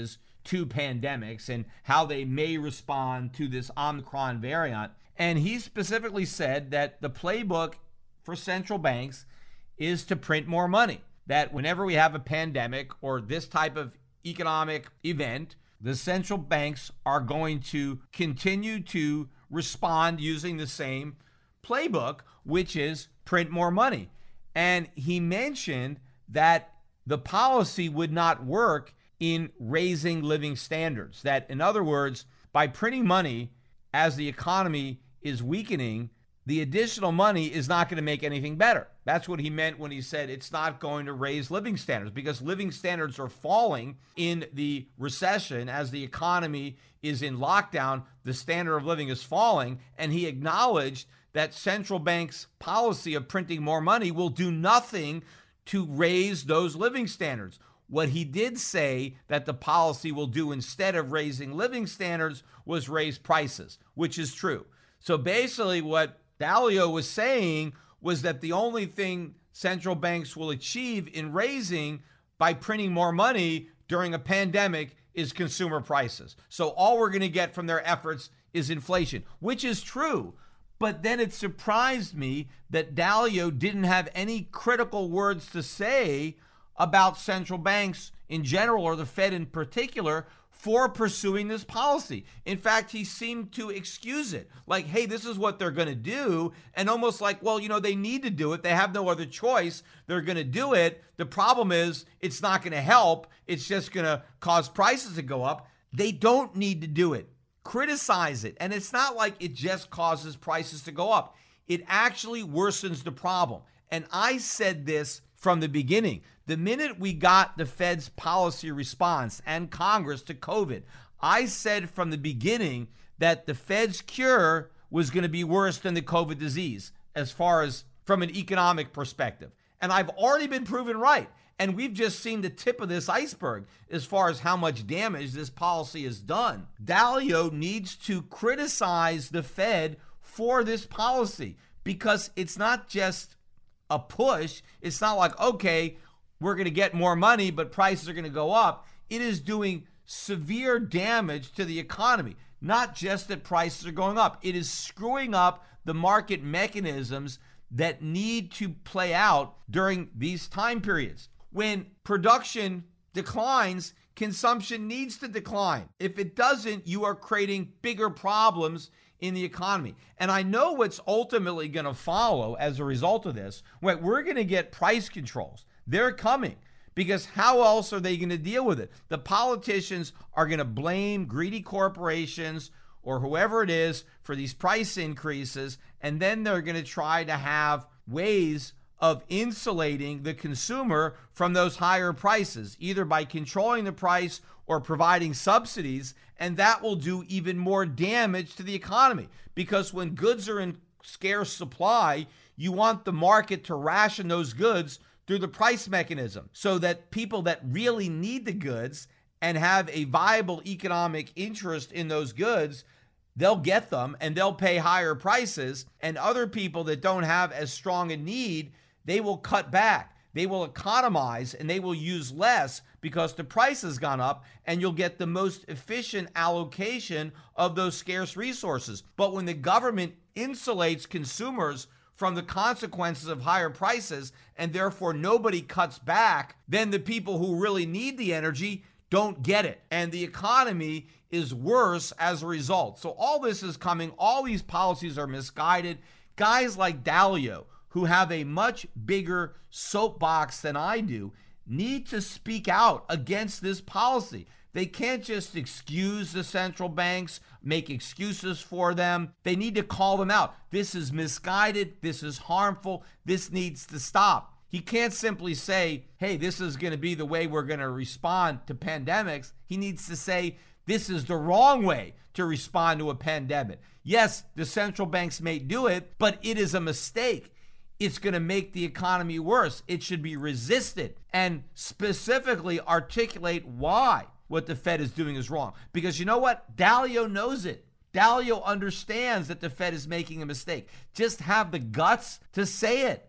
to pandemics and how they may respond to this Omicron variant. And he specifically said that the playbook for central banks is to print more money, that whenever we have a pandemic or this type of economic event, the central banks are going to continue to respond using the same playbook, which is print more money. And he mentioned that the policy would not work in raising living standards. That, in other words, by printing money as the economy is weakening, the additional money is not going to make anything better. That's what he meant when he said it's not going to raise living standards, because living standards are falling in the recession as the economy is in lockdown. The standard of living is falling, and he acknowledged that central banks' policy of printing more money will do nothing to raise those living standards. What he did say that the policy will do instead of raising living standards was raise prices, which is true. So basically what Dalio was saying was that the only thing central banks will achieve in raising by printing more money during a pandemic is consumer prices. So all we're going to get from their efforts is inflation, which is true. But then it surprised me that Dalio didn't have any critical words to say about central banks in general, or the Fed in particular, for pursuing this policy. In fact, he seemed to excuse it. Like, hey, this is what they're going to do. And almost like, well, you know, they need to do it. They have no other choice. They're going to do it. The problem is it's not going to help. It's just going to cause prices to go up. They don't need to do it. Criticize it. And it's not like it just causes prices to go up. It actually worsens the problem. And I said this from the beginning. The minute we got the Fed's policy response and Congress to COVID, I said from the beginning that the Fed's cure was going to be worse than the COVID disease as far as from an economic perspective. And I've already been proven right. And we've just seen the tip of this iceberg as far as how much damage this policy has done. Dalio needs to criticize the Fed for this policy, because it's not just a push. It's not like, okay, we're going to get more money, but prices are going to go up. It is doing severe damage to the economy. Not just that prices are going up. It is screwing up the market mechanisms that need to play out during these time periods. When production declines, consumption needs to decline. If it doesn't, you are creating bigger problems in the economy. And I know what's ultimately going to follow as a result of this. We're going to get price controls. They're coming, because how else are they going to deal with it? The politicians are going to blame greedy corporations or whoever it is for these price increases, and then they're going to try to have ways of insulating the consumer from those higher prices, either by controlling the price or providing subsidies, and that will do even more damage to the economy. Because when goods are in scarce supply, you want the market to ration those goods through the price mechanism, so that people that really need the goods and have a viable economic interest in those goods, they'll get them and they'll pay higher prices. And other people that don't have as strong a need, they will cut back. They will economize and they will use less because the price has gone up, and you'll get the most efficient allocation of those scarce resources. But when the government insulates consumers from the consequences of higher prices, and therefore nobody cuts back, then the people who really need the energy don't get it. And the economy is worse as a result. So all this is coming. All these policies are misguided. Guys like Dalio, who have a much bigger soapbox than I do, need to speak out against this policy. They can't just excuse the central banks, make excuses for them. They need to call them out. This is misguided. This is harmful. This needs to stop. He can't simply say, hey, this is going to be the way we're going to respond to pandemics. He needs to say, this is the wrong way to respond to a pandemic. Yes, the central banks may do it, but it is a mistake. It's going to make the economy worse. It should be resisted, and specifically articulate why what the Fed is doing is wrong. Because you know what? Dalio knows it. Dalio understands that the Fed is making a mistake. Just have the guts to say it.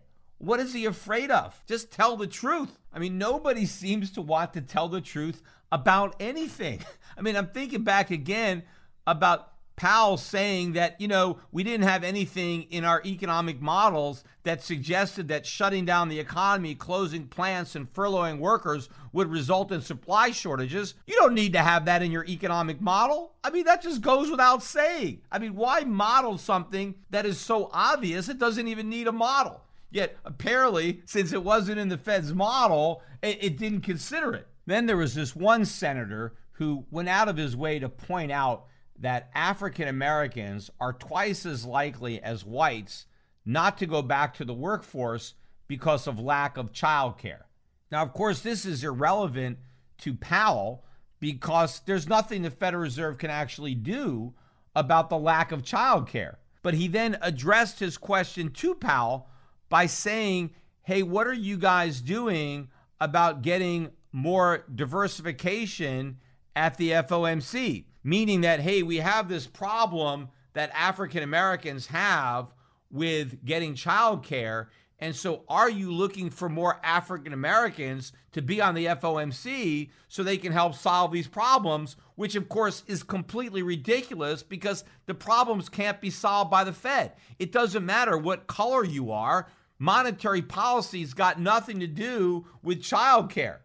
What is he afraid of? Just tell the truth. I mean, nobody seems to want to tell the truth about anything. I mean, I'm thinking back again about Powell saying that, you know, we didn't have anything in our economic models that suggested that shutting down the economy, closing plants, and furloughing workers would result in supply shortages. You don't need to have that in your economic model. I mean, that just goes without saying. I mean, why model something that is so obvious it doesn't even need a model? Yet, apparently, since it wasn't in the Fed's model, it, it didn't consider it. Then there was this one senator who went out of his way to point out that African Americans are twice as likely as whites not to go back to the workforce because of lack of childcare. Now, of course, this is irrelevant to Powell because there's nothing the Federal Reserve can actually do about the lack of childcare. But he then addressed his question to Powell by saying, hey, what are you guys doing about getting more diversification at the F O M C? Meaning that, hey, we have this problem that African Americans have with getting childcare. And so are you looking for more African Americans to be on the F O M C so they can help solve these problems, which of course is completely ridiculous because the problems can't be solved by the Fed. It doesn't matter what color you are. Monetary policy's got nothing to do with childcare.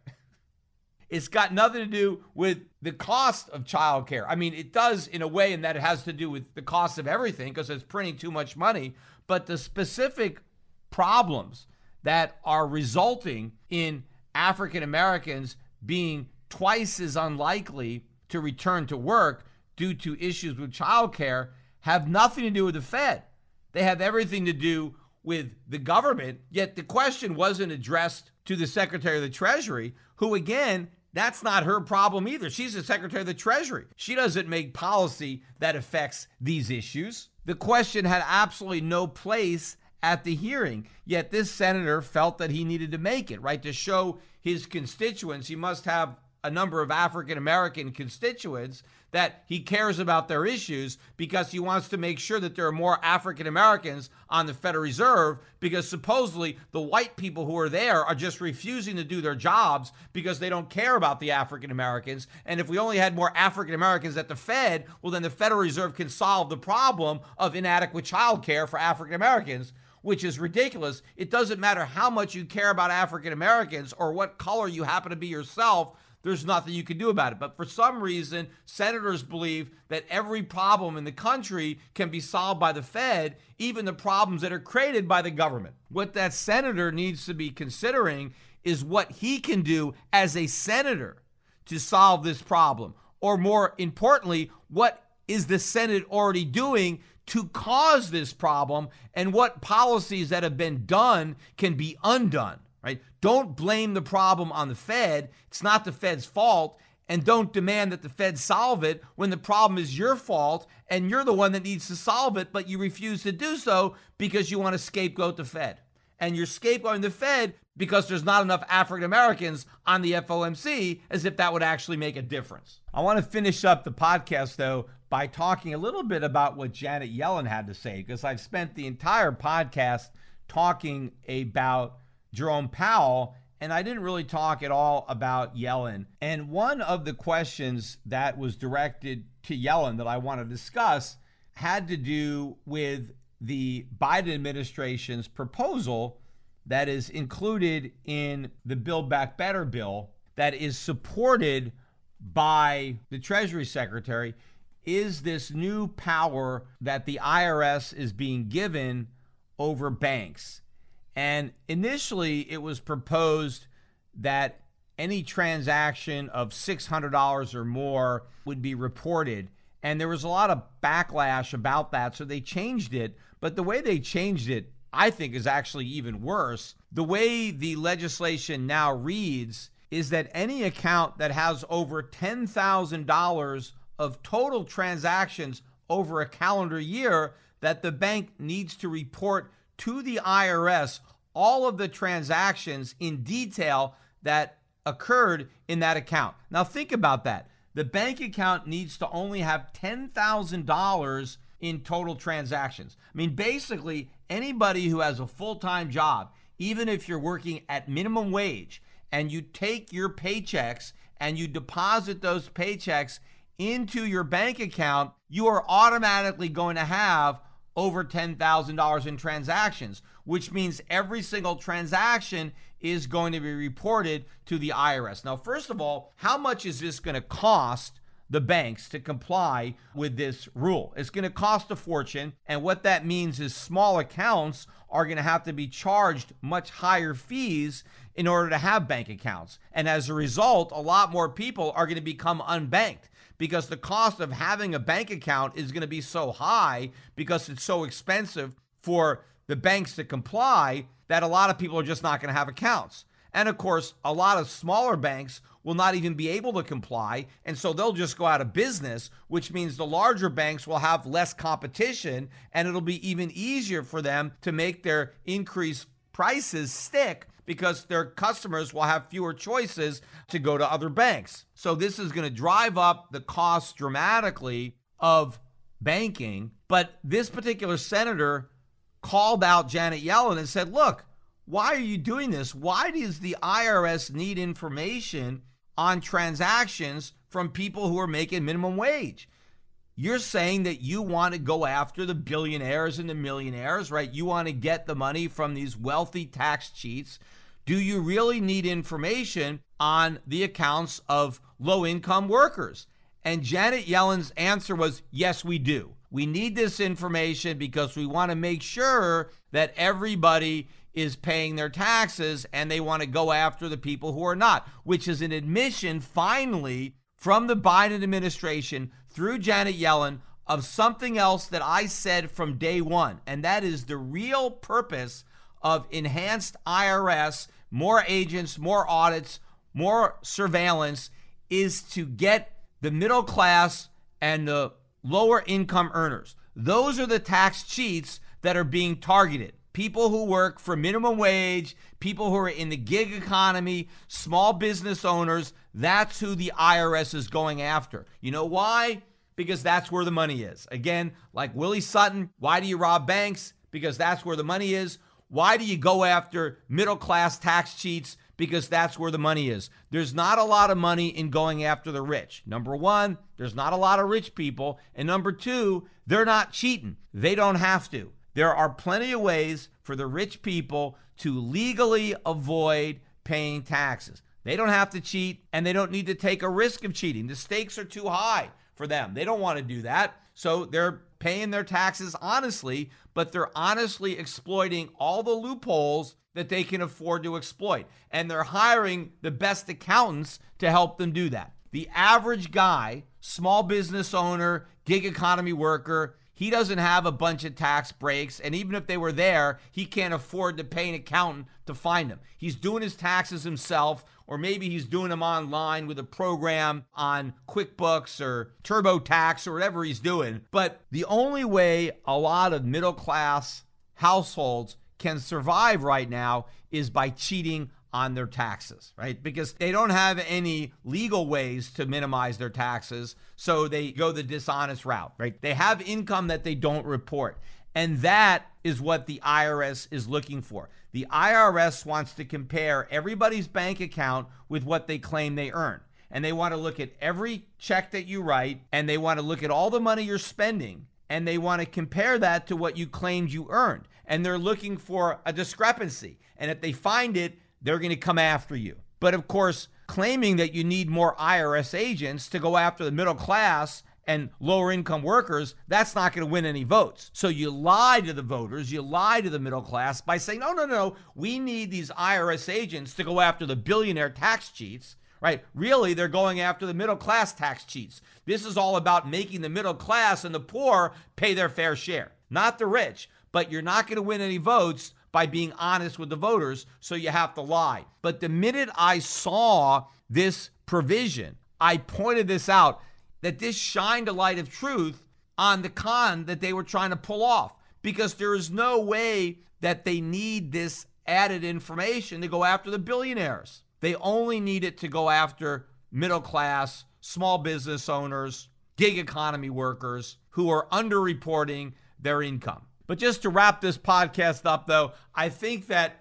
It's got nothing to do with the cost of childcare. I mean, it does in a way in that it has to do with the cost of everything because it's printing too much money. But the specific problems that are resulting in African Americans being twice as unlikely to return to work due to issues with childcare have nothing to do with the Fed. They have everything to do with the government. Yet the question wasn't addressed to the Secretary of the Treasury, who, again, that's not her problem either. She's the Secretary of the Treasury. She doesn't make policy that affects these issues. The question had absolutely no place at the hearing, yet this senator felt that he needed to make it, right? To show his constituents, he must have a number of African-American constituents that he cares about their issues because he wants to make sure that there are more African-Americans on the Federal Reserve because supposedly the white people who are there are just refusing to do their jobs because they don't care about the African-Americans. And if we only had more African-Americans at the Fed, well, then the Federal Reserve can solve the problem of inadequate child care for African-Americans, which is ridiculous. It doesn't matter how much you care about African-Americans or what color you happen to be yourself. There's nothing you can do about it. But for some reason, senators believe that every problem in the country can be solved by the Fed, even the problems that are created by the government. What that senator needs to be considering is what he can do as a senator to solve this problem. Or more importantly, what is the Senate already doing to cause this problem and what policies that have been done can be undone. Right? Don't blame the problem on the Fed. It's not the Fed's fault. And don't demand that the Fed solve it when the problem is your fault and you're the one that needs to solve it, but you refuse to do so because you want to scapegoat the Fed. And you're scapegoating the Fed because there's not enough African Americans on the F O M C, as if that would actually make a difference. I want to finish up the podcast, though, by talking a little bit about what Janet Yellen had to say, because I've spent the entire podcast talking about Jerome Powell, and I didn't really talk at all about Yellen. And one of the questions that was directed to Yellen that I want to discuss had to do with the Biden administration's proposal that is included in the Build Back Better bill that is supported by the Treasury Secretary is this new power that the I R S is being given over banks. And initially, it was proposed that any transaction of six hundred dollars or more would be reported. And there was a lot of backlash about that, so they changed it. But the way they changed it, I think, is actually even worse. The way the legislation now reads is that any account that has over ten thousand dollars of total transactions over a calendar year, that the bank needs to report to the I R S all of the transactions in detail that occurred in that account. Now think about that. The bank account needs to only have ten thousand dollars in total transactions. I mean, basically, anybody who has a full-time job, even if you're working at minimum wage and you take your paychecks and you deposit those paychecks into your bank account, you are automatically going to have over ten thousand dollars in transactions, which means every single transaction is going to be reported to the I R S. Now, first of all, how much is this going to cost the banks to comply with this rule? It's going to cost a fortune, and what that means is small accounts are going to have to be charged much higher fees in order to have bank accounts. And as a result, a lot more people are going to become unbanked, because the cost of having a bank account is going to be so high because it's so expensive for the banks to comply that a lot of people are just not going to have accounts. And of course, a lot of smaller banks will not even be able to comply, and so they'll just go out of business, which means the larger banks will have less competition, and it'll be even easier for them to make their increased prices stick, because their customers will have fewer choices to go to other banks. So this is going to drive up the cost dramatically of banking. But this particular senator called out Janet Yellen and said, look, why are you doing this? Why does the I R S need information on transactions from people who are making minimum wage? You're saying that you want to go after the billionaires and the millionaires, right? You want to get the money from these wealthy tax cheats. Do you really need information on the accounts of low-income workers? And Janet Yellen's answer was, yes, we do. We need this information because we want to make sure that everybody is paying their taxes, and they want to go after the people who are not, which is an admission finally from the Biden administration through Janet Yellen of something else that I said from day one, and that is the real purpose of enhanced I R S, more agents, more audits, more surveillance, is to get the middle class and the lower income earners. Those are the tax cheats that are being targeted. People who work for minimum wage, people who are in the gig economy, small business owners, that's who the I R S is going after. You know why? Because that's where the money is. Again, like Willie Sutton, why do you rob banks? Because that's where the money is. Why do you go after middle-class tax cheats? Because that's where the money is. There's not a lot of money in going after the rich. Number one, there's not a lot of rich people. And number two, they're not cheating. They don't have to. There are plenty of ways for the rich people to legally avoid paying taxes. They don't have to cheat, and they don't need to take a risk of cheating. The stakes are too high for them. They don't want to do that. So they're paying their taxes honestly, but they're honestly exploiting all the loopholes that they can afford to exploit. And they're hiring the best accountants to help them do that. The average guy, small business owner, gig economy worker, he doesn't have a bunch of tax breaks, and even if they were there, he can't afford to pay an accountant to find them. He's doing his taxes himself, or maybe he's doing them online with a program on QuickBooks or TurboTax or whatever he's doing. But the only way a lot of middle-class households can survive right now is by cheating on their taxes, right? Because they don't have any legal ways to minimize their taxes, so they go the dishonest route, right? They have income that they don't report, and that is what the I R S is looking for. The I R S wants to compare everybody's bank account with what they claim they earn, and they want to look at every check that you write, and they want to look at all the money you're spending, and they want to compare that to what you claimed you earned, and they're looking for a discrepancy, and if they find it, they're going to come after you. But of course, claiming that you need more I R S agents to go after the middle class and lower income workers, that's not going to win any votes. So you lie to the voters, you lie to the middle class by saying, no, no, no, we need these I R S agents to go after the billionaire tax cheats, right? Really, they're going after the middle class tax cheats. This is all about making the middle class and the poor pay their fair share, not the rich. But you're not going to win any votes by being honest with the voters, so you have to lie. But the minute I saw this provision, I pointed this out, that this shined a light of truth on the con that they were trying to pull off, because there is no way that they need this added information to go after the billionaires. They only need it to go after middle class, small business owners, gig economy workers who are underreporting their income. But just to wrap this podcast up, though, I think that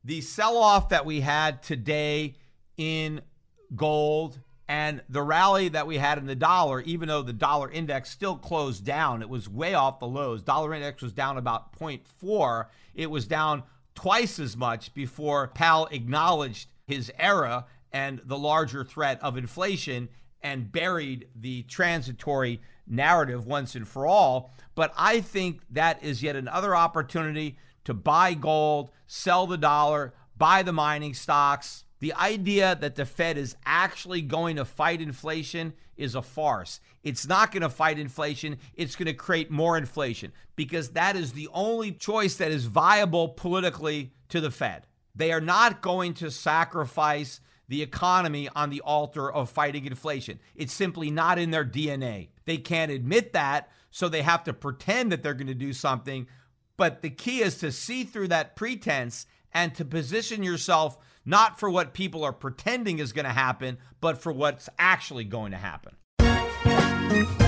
the sell-off that we had today in gold and the rally that we had in the dollar, even though the dollar index still closed down, it was way off the lows. Dollar index was down about zero point four. It was down twice as much before Powell acknowledged his error and the larger threat of inflation and buried the transitory narrative once and for all. But I think that is yet another opportunity to buy gold, sell the dollar, buy the mining stocks. The idea that the Fed is actually going to fight inflation is a farce. It's not going to fight inflation. It's going to create more inflation because that is the only choice that is viable politically to the Fed. They are not going to sacrifice the economy on the altar of fighting inflation. It's simply not in their D N A. They can't admit that, so they have to pretend that they're going to do something. But the key is to see through that pretense and to position yourself not for what people are pretending is going to happen, but for what's actually going to happen.